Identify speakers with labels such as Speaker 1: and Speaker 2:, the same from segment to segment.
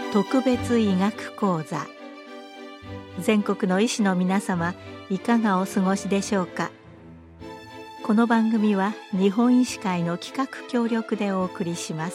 Speaker 1: 特別医学講座。全国の医師の皆様、いかがお過ごしでしょうか。この番組は日本医師会の企画協力でお送りします。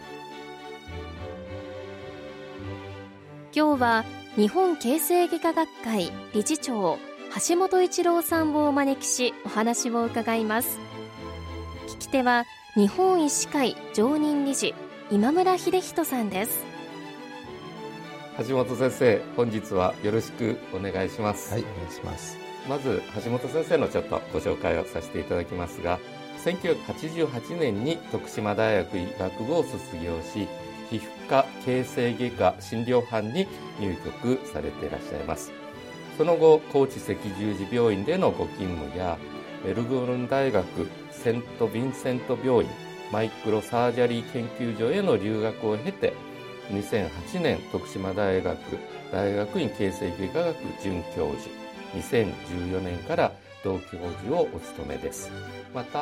Speaker 2: 今日は日本形成外科学会理事長橋本一郎さんをお招きし、お話を伺います。聞き手は日本医師会常任理事今村秀人さんです。
Speaker 3: 橋本先生、本日はよろしくお願いします。
Speaker 4: はい、お願いします。
Speaker 3: まず橋本先生のちょっとご紹介をさせていただきますが、1988年に徳島大学医学部を卒業し、皮膚科形成外科診療班に入局されていらっしゃいます。その後、高知赤十字病院でのご勤務や、メルボルン大学セント・ヴィンセント病院マイクロサージャリー研究所への留学を経て、2008年徳島大学大学院形成外科学准教授、2014年から同教授をお務めです。また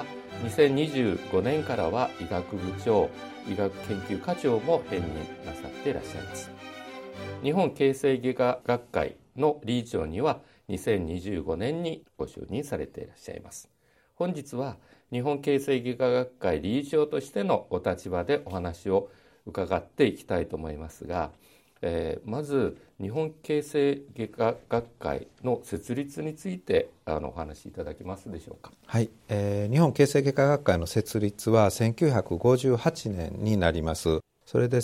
Speaker 3: 2025年からは医学部長、医学研究課長も兼任なさっていらっしゃいます。日本形成外科学会の理事長には2025年にご就任されていらっしゃいます。本日は日本形成外科学会理事長としてのお立場でお話を伺っていきたいと思いますが、まず日本形成外科学会の設立についてお話しいただけますでしょうか。
Speaker 4: はい、日本形成外科学会の設立は1958年になります。それで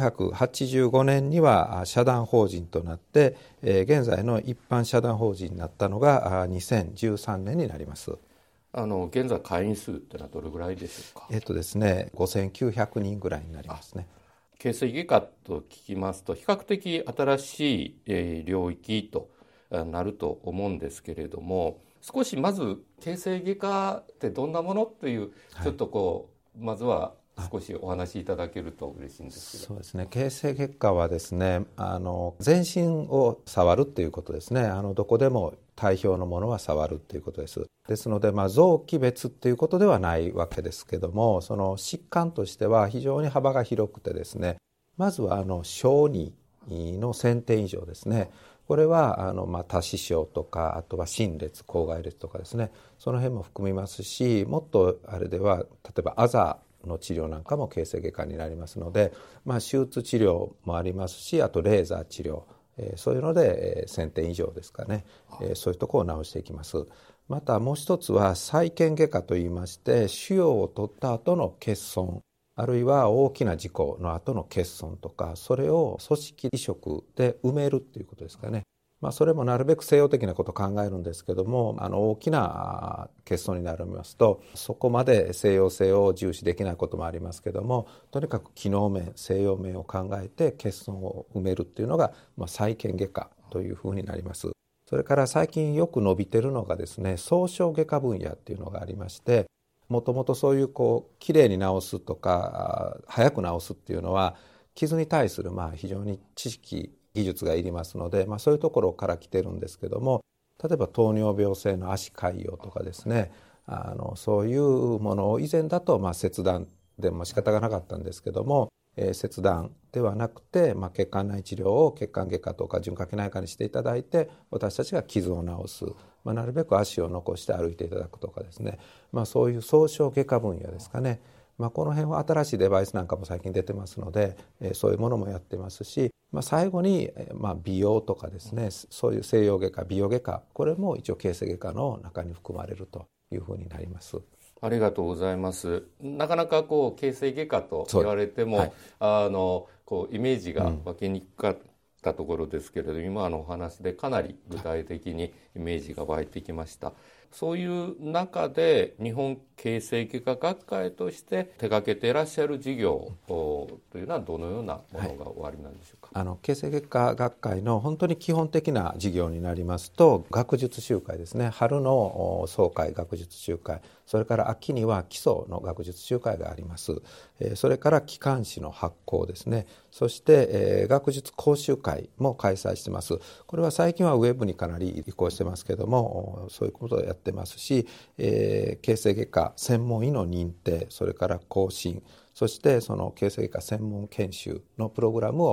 Speaker 4: 1985年には社団法人となって、現在の一般社団法人になったのが2013年になります。
Speaker 3: 現在会員数ってのはどれぐらいでしょうか。
Speaker 4: ですね、5900人ぐらいになりますね。
Speaker 3: 形成外科と聞きますと比較的新しい領域となると思うんですけれども、少しまず形成外科ってどんなものという、ちょっとまずは少しお話しいただけると嬉しいんですけど。
Speaker 4: そうですね、形成外科はですね、全身を触るっていうことですね。どこでも体表のものは触るっていうことです。ですので、臓器別っていうことではないわけですけども、その疾患としては非常に幅が広くてですね、まずは小児の1000点以上ですね。これは多指症とか、あとは心裂、口外裂とかですね、その辺も含みますし、もっとあれでは例えばあざの治療なんかも形成外科になりますので、手術治療もありますし、あとレーザー治療、そういうので1000点以上ですかね、そういうところを治していきます。またもう一つは再建外科といいまして、腫瘍を取った後の欠損、あるいは大きな事故の後の欠損とか、それを組織移植で埋めるっていうことですかね。それもなるべく西洋的なことを考えるんですけども、大きな欠損になりますと、そこまで西洋性を重視できないこともありますけども、とにかく機能面、西洋面を考えて欠損を埋めるっていうのが、再建外科というふうになります。それから最近よく伸びてるのがですね、創傷外科分野っていうのがありまして、もともとそういうきれいに治すとか早く治すっていうのは、傷に対する非常に知識技術がいりますので、そういうところから来てるんですけども、例えば糖尿病性の足潰瘍とかですね、そういうものを以前だと切断でも仕方がなかったんですけども、切断ではなくて、血管内治療を血管外科とか循環器内科にしていただいて、私たちが傷を治す、なるべく足を残して歩いていただくとかですね、そういう創傷外科分野ですかね。この辺は新しいデバイスなんかも最近出てますので、そういうものもやってますし、最後に、美容とかですね、そういう西洋外科、美容外科、これも一応形成外科の中に含まれるというふうになります。
Speaker 3: ありがとうございます。なかなか形成外科と言われても、イメージが湧きにくかったところですけれど、今のお話でかなり具体的にイメージが湧いてきました。そういう中で日本形成外科学会として手掛けていらっしゃる事業というのはどのようなものがおありなんでしょうか。
Speaker 4: 形成外科学会の本当に基本的な事業になりますと、学術集会ですね。春の総会学術集会、それから秋には基礎の学術集会があります。それから機関誌の発行ですね。そして、学術講習会も開催してます。これは最近はウェブにかなり移行してますけども、そういうことをやってますし、形成外科専門医の認定、それから更新、そしてその形成外科専門研修のプログラムを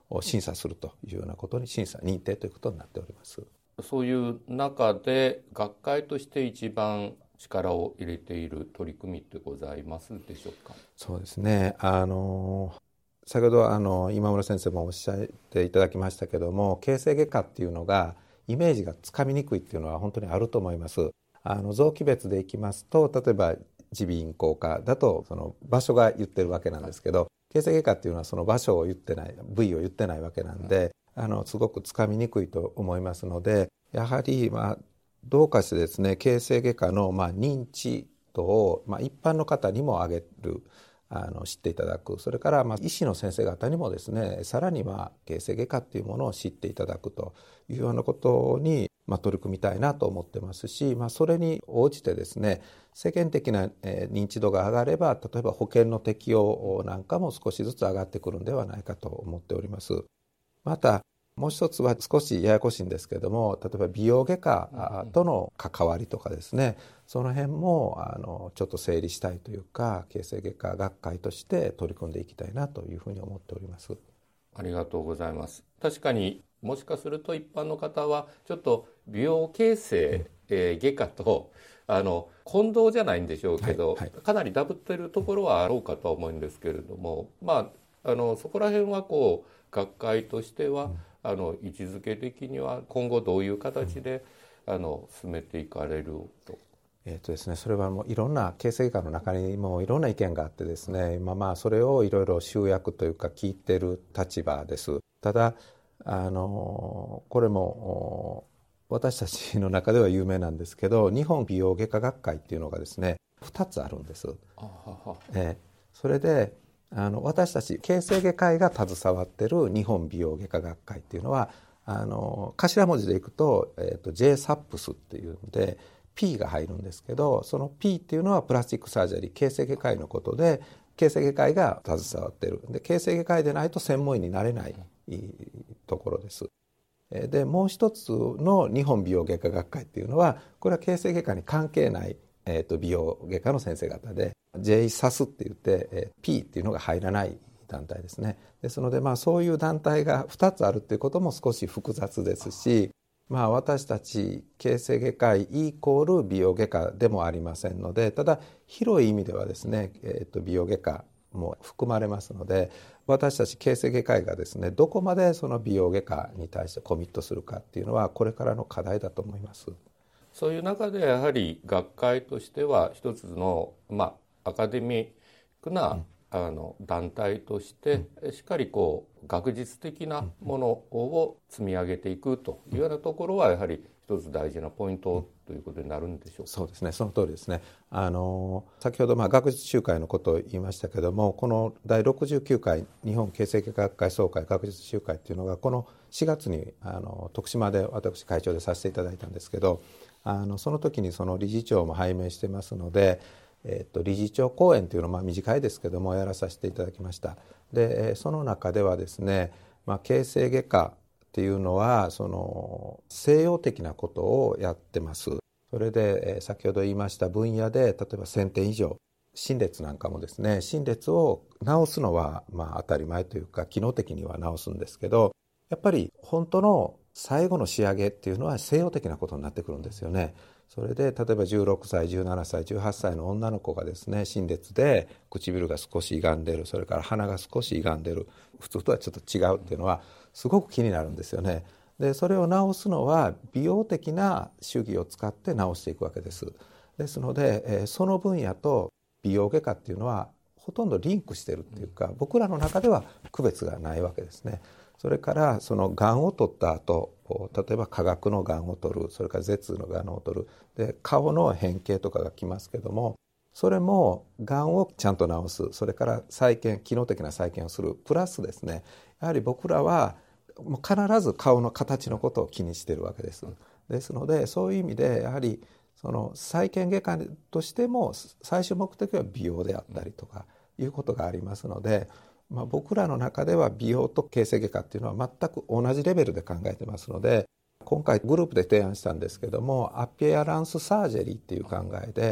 Speaker 4: 審査するというようなことに審査認定ということになっております。
Speaker 3: そういう中で学会として一番力を入れている取り組みってございますでしょうか。
Speaker 4: そうですね、先ほど今村先生もおっしゃっていただきましたけども、形成外科っていうのがイメージがつかみにくいっていうのは本当にあると思います。臓器別でいきますと、例えば耳鼻咽喉科だとその場所が言ってるわけなんですけど、形成外科っていうのはその場所を言ってない、部位を言ってないわけなんで、すごくつかみにくいと思いますので、やはりどうかしてですね、形成外科の認知度を一般の方にも上げる、知っていただく、それから医師の先生方にもですね、さらに形成外科っていうものを知っていただくというようなことに取り組みたいなと思ってますし、それに応じてですね、世間的な認知度が上がれば、例えば保険の適用なんかも少しずつ上がってくるんではないかと思っております。またもう一つは少しややこしいんですけれども、例えば美容外科との関わりとかですね、その辺もちょっと整理したいというか、形成外科学会として取り組んでいきたいなというふうに思っております。
Speaker 3: ありがとうございます。確かにもしかすると一般の方はちょっと美容形成、外科と混同じゃないんでしょうけど、かなりダブってるところはあろうかとは思うんですけれども、そこら辺は学会としては、位置づけ的には今後どういう形で、進めていかれると。
Speaker 4: ですね、それはもういろんな形成外科の中にもいろんな意見があってですね、今それをいろいろ集約というか聞いている立場です。ただこれも私たちの中では有名なんですけど、日本美容外科学会っていうのがですね2つあるんです。それで私たち形成外科医が携わっている日本美容外科学会っていうのは頭文字でいくと、JSAPS っていうんで P が入るんですけど、その P っていうのはプラスチックサージャリー、形成外科医のことで、形成外科医が携わっている。で、形成外科医でないと専門医になれないところです。で、もう一つの日本美容外科学会っていうのは、これは形成外科に関係ない、美容外科の先生方で JSAS って言って、P っていうのが入らない団体ですね。ですので、そういう団体が2つあるっていうことも少し複雑ですし、私たち形成外科医イコール美容外科でもありませんので、ただ広い意味ではですね、美容外科も含まれますので、私たち形成外科医がですね、どこまでその美容外科に対してコミットするかっていうのはこれからの課題だと思います。
Speaker 3: そういう中でやはり学会としては一つの、アカデミックな団体としてしっかり学術的なものを積み上げていくというようなところはやはり一つ大事なポイントということになるんでしょうか。
Speaker 4: そうですね、その通りですね。先ほど学術集会のことを言いましたけども、この第69回日本形成外科学会総会学術集会っていうのがこの4月に徳島で私会長でさせていただいたんですけど、その時にその理事長も拝命してますので、理事長講演というのを短いですけどもやらさせていただきました。で、その中ではですね、形成外科っていうのはその西洋的なことをやってます。それで、先ほど言いました分野で例えば1000点以上、心裂なんかもですね、心裂を治すのは当たり前というか機能的には治すんですけど、やっぱり本当の最後の仕上げっていうのは西洋的なことになってくるんですよね。それで例えば16歳、17歳、18歳の女の子がですね、心裂で唇が少し歪んでる、それから鼻が少し歪んでる、普通とはちょっと違うっていうのはすごく気になるんですよね。で、それを治すのは美容的な手技を使って治していくわけです。ですので、その分野と美容外科っていうのはほとんどリンクしてるっていうか、僕らの中では区別がないわけですね。それからそのがんを取った後、例えば下顎のがんを取る、それから舌のがんを取る、で顔の変形とかがきますけども、それもがんをちゃんと治す、それから再建、機能的な再建をするプラスですね、やはり僕らはもう必ず顔の形のことを気にしているわけです。ですので、そういう意味でやはりその再建外科としても最終目的は美容であったりとかいうことがありますので、僕らの中では美容と形成外科っていうのは全く同じレベルで考えてますので、今回グループで提案したんですけども、アピアランスサージェリーっていう考えで、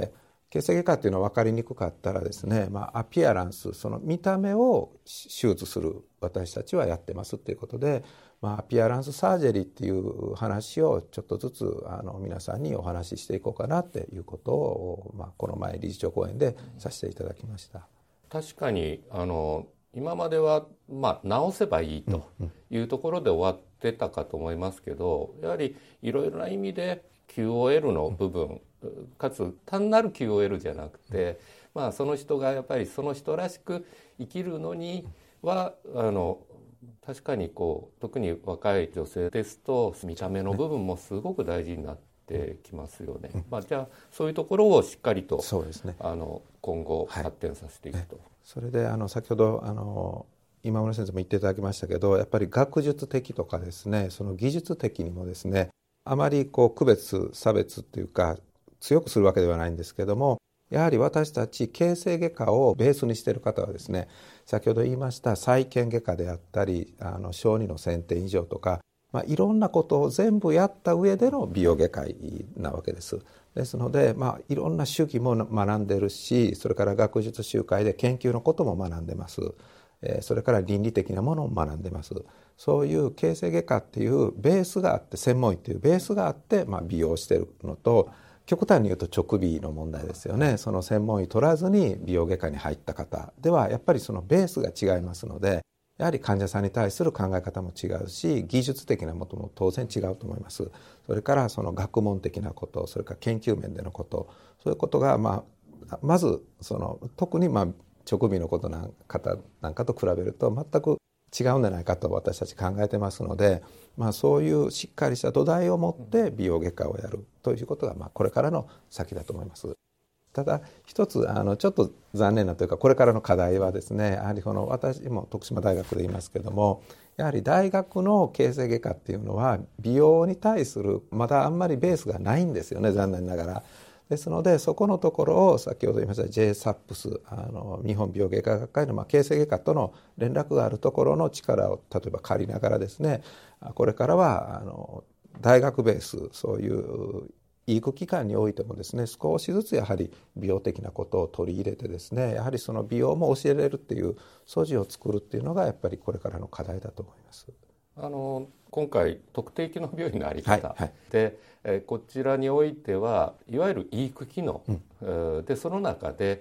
Speaker 4: 形成外科っていうのは分かりにくかったらですね、アピアランス、その見た目を手術する私たちはやってますっていうことで、アピアランスサージェリーっていう話をちょっとずつ皆さんにお話ししていこうかなっていうことを、この前理事長講演でさせていただきました。
Speaker 3: 確かに今までは、治せばいいというところで終わってたかと思いますけど、やはりいろいろな意味で QOL の部分、かつ単なる QOL じゃなくて、その人がやっぱりその人らしく生きるのには確かに特に若い女性ですと見た目の部分もすごく大事になってきますよね。じゃあそういうところをしっかりと
Speaker 4: そうですね、
Speaker 3: 今後発展させていくと。
Speaker 4: それで先ほど今村先生も言っていただきましたけど、やっぱり学術的とかですね、その技術的にもですね、あまり区別差別っていうか強くするわけではないんですけども、やはり私たち形成外科をベースにしている方はですね、先ほど言いました再建外科であったり小児の1000点以上とか、いろんなことを全部やった上での美容外科医なわけです。ですので、いろんな手技も学んでるし、それから学術集会で研究のことも学んでます。それから倫理的なものも学んでます。そういう形成外科っていうベースがあって、専門医っていうベースがあって、美容してるのと、極端に言うと直美の問題ですよね。その専門医取らずに美容外科に入った方ではやっぱりそのベースが違いますので、やはり患者さんに対する考え方も違うし、技術的なことも当然違うと思います。それからその学問的なこと、それから研究面でのこと、そういうことがまず特に直美のこと方なんかと比べると全く違うんじゃないかと私たち考えてますので、そういうしっかりした土台を持って美容外科をやるということがこれからの先だと思います。ただ一つちょっと残念なというか、これからの課題はですね、やはり私も徳島大学でいますけども、やはり大学の形成外科っていうのは美容に対するまだあんまりベースがないんですよね、残念ながら。ですのでそこのところを先ほど言いました JSAPS 日本美容外科学会の形成外科との連絡があるところの力を例えば借りながらですね、これからは大学ベース、そういう医育機関においてもですね、少しずつやはり美容的なことを取り入れてですね、やはりその美容も教えれるっていう素地を作るっていうのがやっぱりこれからの課題だと思います。
Speaker 3: 今回特定機能病院の在り方、でこちらにおいてはいわゆる医育機能、でその中で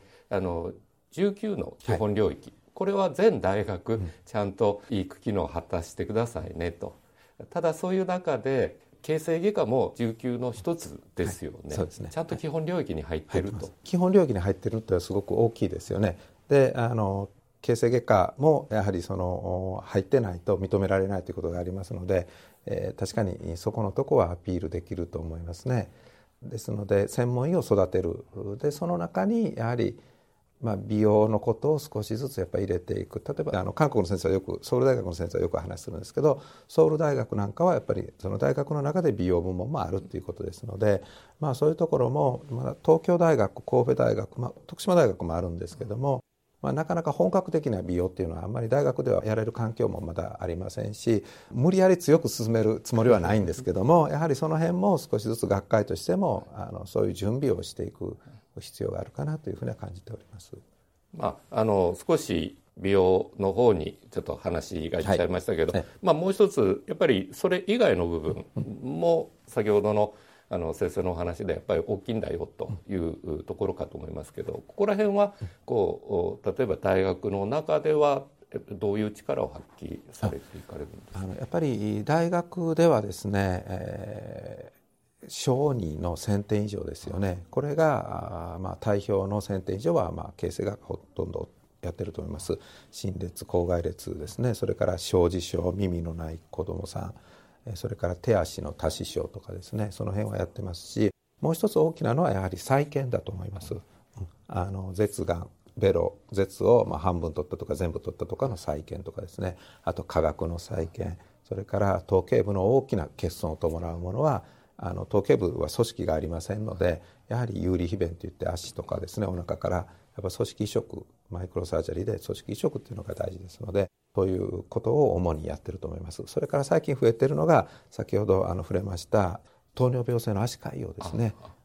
Speaker 3: 19の基本領域、これは全大学ちゃんと医育機能を果たしてくださいねと。ただそういう中で形成外科も19の一つですよね。そうですね。ちゃんと基本領域に入っていると。
Speaker 4: 基本領域に入っているというのはすごく大きいですよね。で形成外科もやはり入ってないと認められないということがありますので、確かにそこのとこはアピールできると思いますね。ですので専門医を育てる、でその中にやはり美容のことを少しずつやっぱり入れていく。例えば韓国の先生はよく、ソウル大学の先生はよく話するんですけど、ソウル大学なんかはやっぱりその大学の中で美容部門もあるということですので、そういうところも東京大学、神戸大学、徳島大学もあるんですけども、なかなか本格的な美容っていうのはあんまり大学ではやれる環境もまだありませんし、無理やり強く進めるつもりはないんですけども、やはりその辺も少しずつ学会としてもそういう準備をしていく必要があるかなというふうには感じております。
Speaker 3: 少し美容の方にちょっと話がいっちゃいましたけど、もう一つやっぱりそれ以外の部分も先ほどの先生のお話でやっぱり大きいんだよというところかと思いますけど、ここら辺は例えば大学の中ではどういう力を発揮されていかれるんですか。
Speaker 4: やっぱり大学ではですね、小児の1000点以上ですよね。これが体表の1000点以上は形成がほとんどやってると思います。心列、口外列ですね。それから小児症、耳のない子どもさん、それから手足の多指症とかですね、その辺はやってますし、もう一つ大きなのはやはり再建だと思います。舌がん、ベロ、舌を半分取ったとか全部取ったとかの再建とかですね、あと化学の再建、それから頭頸部の大きな欠損を伴うものは頭頸部は組織がありませんので、やはり有利皮弁といって足とかですね、お腹からやっぱ組織移植、マイクロサージャリーで組織移植っていうのが大事ですので、そういうことを主にやってると思います。それから最近増えているのが先ほど触れました糖尿病性の足潰瘍ですね。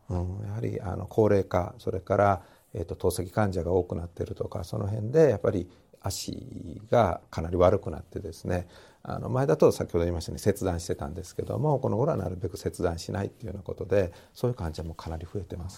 Speaker 4: やはり高齢化、それから、透析患者が多くなっているとか、その辺でやっぱり足がかなり悪くなってですね、前だと先ほど言いましたように切断してたんですけども、この頃はなるべく切断しないっていうようなことで、そういう患者もかなり増えてます。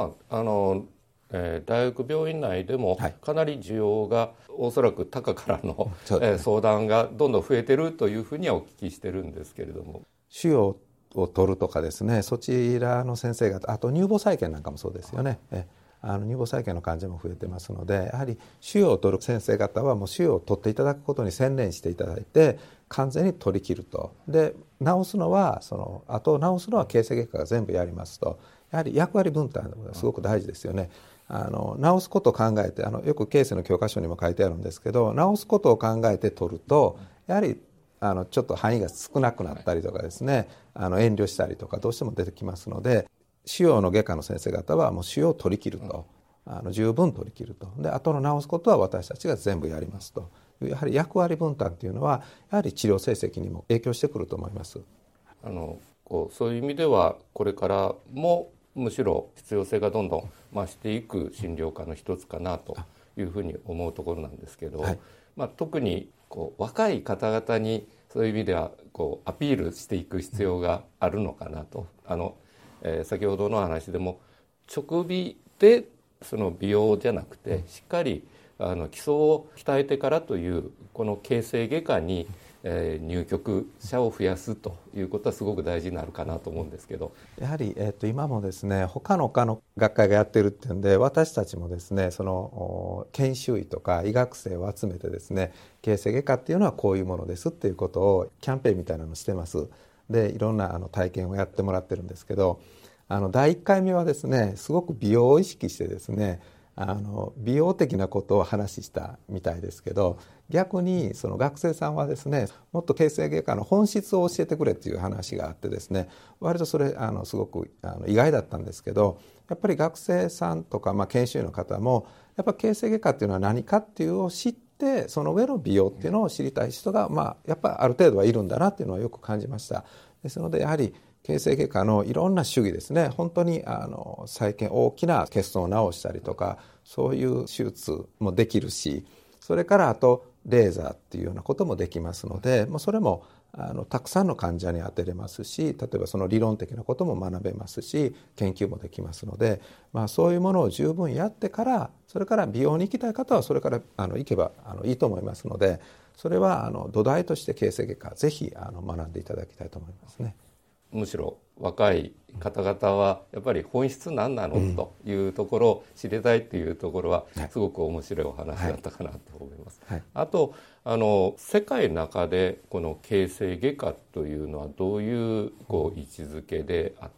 Speaker 3: 大学病院内でもかなり需要がおそらく他科からの、相談がどんどん増えてるというふうにはお聞きしてるんですけれども、
Speaker 4: 腫瘍を取るとかですね、そちらの先生方、あと乳房再建なんかもそうですよね。乳房再建の患者も増えてますので、やはり腫瘍を取る先生方はもう腫瘍を取っていただくことに専念していただいて、完全に取り切ると。で治すのはあと治すのは形成外科が全部やりますと。やはり役割分担がすごく大事ですよね。治すことを考えて、よく形成の教科書にも書いてあるんですけど、治すことを考えて取るとやはりちょっと範囲が少なくなったりとかですね、遠慮したりとかどうしても出てきますので、腫瘍の外科の先生方はもう腫瘍を取り切ると、十分取り切ると。で後の治すことは私たちが全部やりますと。やはり役割分担というのはやはり治療成績にも影響してくると思います。
Speaker 3: そういう意味ではこれからもむしろ必要性がどんどん増していく診療科の一つかなというふうに思うところなんですけど、特に若い方々にそういう意味ではアピールしていく必要があるのかなと。先ほどの話でも直鼻でその美容じゃなくて、しっかり基礎を鍛えてからというこの形成外科に入局者を増やすということはすごく大事になるかなと思うんですけど、
Speaker 4: やはり、今もですね、他の学会がやっているっていうんで、私たちもですね、その研修医とか医学生を集めてですね、形成外科っていうのはこういうものですっていうことをキャンペーンみたいなのをしてます。でいろんな体験をやってもらってるんですけど、第1回目はですね、すごく美容を意識してですね、美容的なことを話したみたいですけど、逆にその学生さんはですね、もっと形成外科の本質を教えてくれっていう話があってですね、割とそれすごく意外だったんですけど、やっぱり学生さんとか、研修医の方もやっぱ形成外科っていうのは何かっていうのを知って、その上の美容っていうのを知りたい人が、やっぱりある程度はいるんだなっていうのはよく感じました。ですのでやはり形成外科のいろんな手技ですね、本当に再建、大きな欠損を治したりとか、そういう手術もできるし、それからあとレーザーっていうようなこともできますので、それもたくさんの患者に当てれますし、例えばその理論的なことも学べますし、研究もできますので、そういうものを十分やってから、それから美容に行きたい方はそれから行けばいいと思いますので、それは土台として形成外科ぜひ学んでいただきたいと思いますね。
Speaker 3: むしろ若い方々はやっぱり本質何なのというところを知りたいっていうところはすごく面白いお話だったかなと思います。あと世界の中でこの形成外科というのはどういう位置づけであって、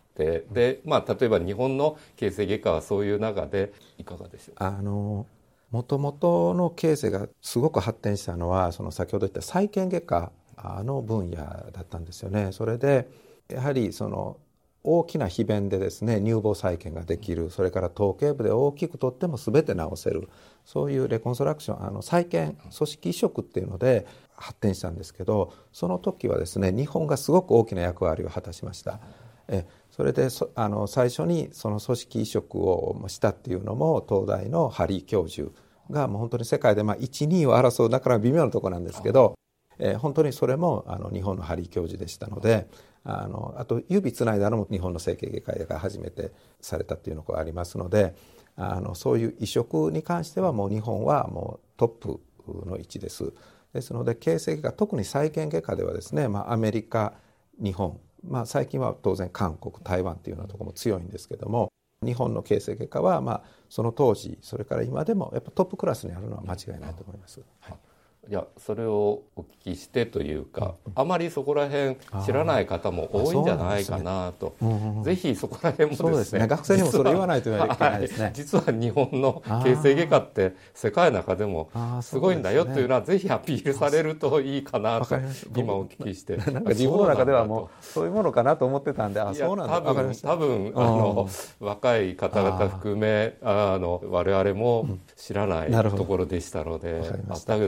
Speaker 3: で例えば日本の形成外科はそういう中でいかがでしょうか。
Speaker 4: もともとの形成がすごく発展したのは、その先ほど言った再建外科の分野だったんですよね。それでやはりその大きな皮弁でですね、乳房再建ができる、それから頭頸部で大きくとっても全て治せる、そういうレコンストラクション、再建組織移植っていうので発展したんですけど、その時はですね、日本がすごく大きな役割を果たしました。それで最初にその組織移植をしたっていうのも、東大のハリー教授がもう本当に世界で1、2を争う、だから微妙なところなんですけど、本当にそれも日本のハリー教授でしたので、あと指つないだのも日本の整形外科が初めてされたっていうのがありますので、そういう移植に関してはもう日本はもうトップの位置です。ですので形成外科、特に再建外科ではですね、アメリカ、日本、最近は当然韓国、台湾っていうようなところも強いんですけども、日本の形成外科はその当時、それから今でもやっぱトップクラスにあるのは間違いないと思います。
Speaker 3: いや、それをお聞きしてというか、あまりそこら辺知らない方も多いんじゃないかなと、ぜひそこら辺もですね、
Speaker 4: 学生にもそれ言わないといけないですね。
Speaker 3: 実は日本の形成外科って世界の中でもすごいんだよというのはぜひアピールされるといいかなと今お聞きして、
Speaker 4: なんか自分の中ではもうそういうものかなと思ってたんで、そうなんだ、
Speaker 3: 多分若い方々含め我々も知らないところでしたので、だけどそう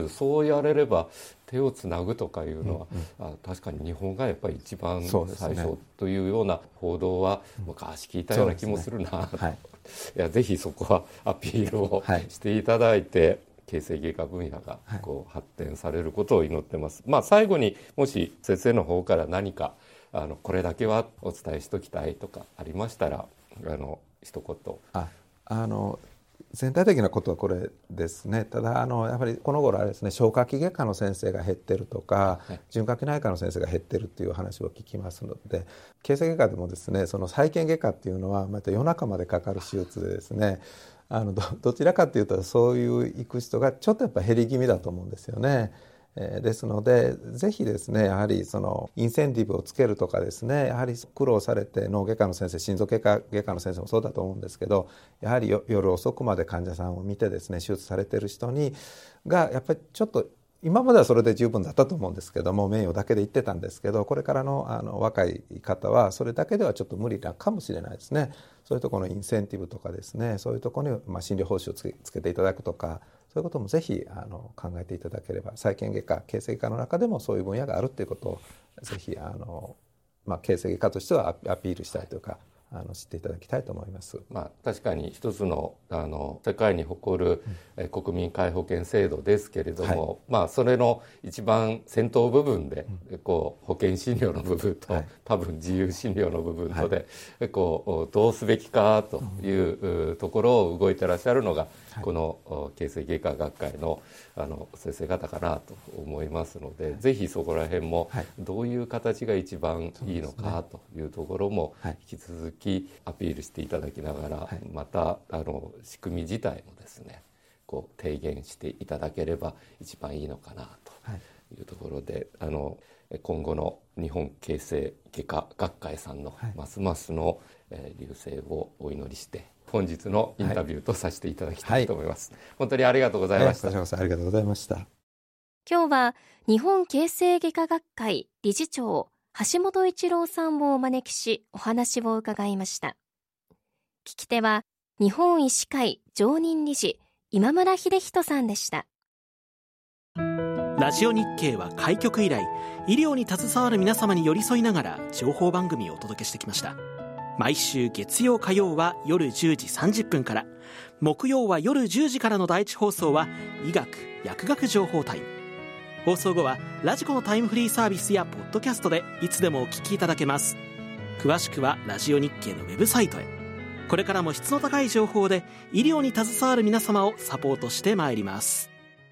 Speaker 3: やれれば手をつなぐとかいうのは、確かに日本がやっぱり一番最初というような報道は昔聞いたような気もするなと、いやぜひそこはアピールをしていただいて、形成外科分野が発展されることを祈ってます。最後にもし先生の方から何かこれだけはお伝えしときたいとかありましたら一言。
Speaker 4: 全体的なことはこれですね。ただやはりこの頃はですね、消化器外科の先生が減ってるとか、循環器内科の先生が減ってるっていう話を聞きますので、形成外科でもですね、その再建外科っていうのはまた夜中までかかる手術でですね、どちらかというとそういう行く人がちょっとやっぱ減り気味だと思うんですよね。ですのでぜひですね、やはりそのインセンティブをつけるとかですね、やはり苦労されて脳外科の先生、心臓外科の先生もそうだと思うんですけど、やはり夜遅くまで患者さんを見てですね、手術されている人がやっぱりちょっと今まではそれで十分だったと思うんですけども、名誉だけで言ってたんですけど、これからの若い方はそれだけではちょっと無理なかもしれないですね。そういうところのインセンティブとかですね、そういうところに診療報酬をつけていただくとか、そういうこともぜひ考えていただければ、再建外科、形成外科の中でもそういう分野があるということをぜひ形成外科としてはアピールしたいというか、知っていただきたいと思います。
Speaker 3: 確かに一つの世界に誇る、国民皆保険制度ですけれども、それの一番先頭部分で、保険診療の部分と、多分自由診療の部分とで、どうすべきかというところを動いてらっしゃるのが、この形成外科学会の先生方かなと思いますので、ぜひそこら辺もどういう形が一番いいのかというところも引き続きアピールしていただきながら、また仕組み自体もですね提言していただければ一番いいのかなというところで、今後の日本形成外科学会さんのますますの隆盛をお祈りして本日のインタビューとさせていただきたいと思います。本当にありがとうございました。
Speaker 4: ありがとうございました。
Speaker 2: 今日は日本形成外科学会理事長橋本一郎さんをお招きしお話を伺いました。聞き手は日本医師会常任理事今村秀人さんでした。
Speaker 5: ラジオ日経は開局以来、医療に携わる皆様に寄り添いながら情報番組をお届けしてきました。毎週月曜火曜は夜10時30分から、木曜は夜10時からの第一放送は医学薬学情報タイム。放送後はラジコのタイムフリーサービスやポッドキャストでいつでもお聞きいただけます。詳しくはラジオ日経のウェブサイトへ。これからも質の高い情報で医療に携わる皆様をサポートしてまいります。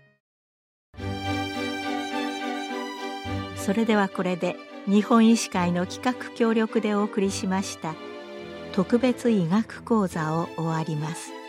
Speaker 1: それではこれで日本医師会の企画協力でお送りしました特別医学講座を終わります。